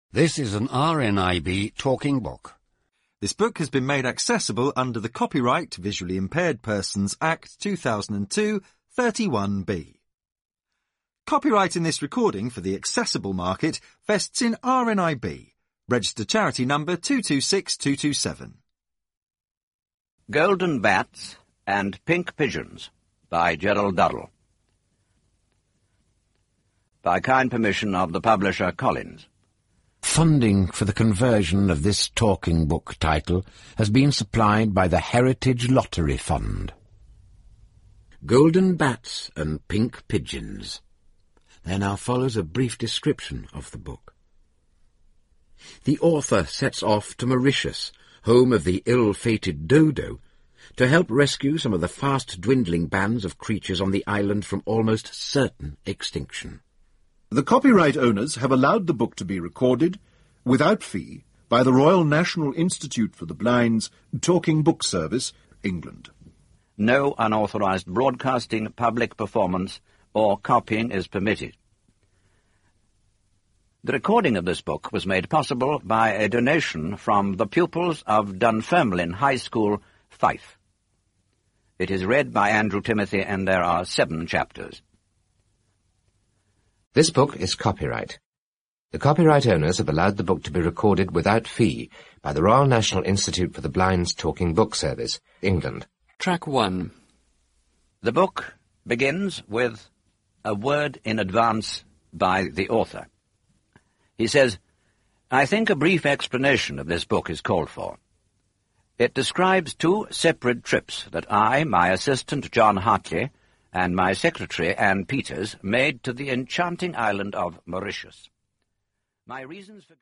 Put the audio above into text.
This is an RNIB talking book. This book has been made accessible under the Copyright Visually Impaired Persons Act 2002, 31B. Copyright in this recording for the accessible market vests in RNIB, registered charity number 226227. Golden Bats and Pink Pigeons by Gerald Duddle. By kind permission of the publisher Collins. Funding for the conversion of this talking book title has been supplied by the Heritage Lottery Fund. Golden Bats and Pink Pigeons. There now follows a brief description of the book. The author sets off to Mauritius, home of the ill-fated dodo, to help rescue some of the fast-dwindling bands of creatures on the island from almost certain extinction. The copyright owners have allowed the book to be recorded, without fee, by the Royal National Institute for the Blind's Talking Book Service, England. No unauthorized broadcasting, public performance, or copying is permitted. The recording of this book was made possible by a donation from the pupils of Dunfermline High School, Fife. It is read by Andrew Timothy, and there are 7 chapters. This book is copyright. The copyright owners have allowed the book to be recorded without fee by the Royal National Institute for the Blind's Talking Book Service, England. Track 1. The book begins with a word in advance by the author. He says, "I think a brief explanation of this book is called for. It describes 2 separate trips that I, my assistant John Hartley, and my secretary Anne Peters made to the enchanting island of Mauritius. My reasons for..."